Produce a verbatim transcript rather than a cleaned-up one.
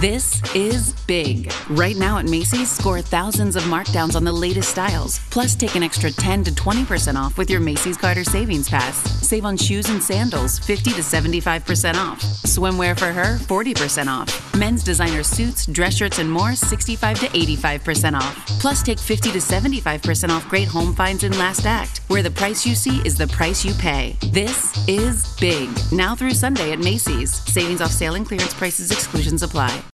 This is big. Right now at Macy's, score thousands of markdowns on the latest styles. Plus, take an extra ten to twenty percent off with your Macy's Carter Savings Pass. Save on shoes and sandals, fifty to seventy-five percent off. Swimwear for her, forty percent off. Men's designer suits, dress shirts, and more, sixty-five to eighty-five percent off. Plus, take fifty to seventy-five percent off great home finds in Last Act, where the price you see is the price you pay. This is big. Now through Sunday at Macy's. Savings off sale and clearance prices, exclusions apply.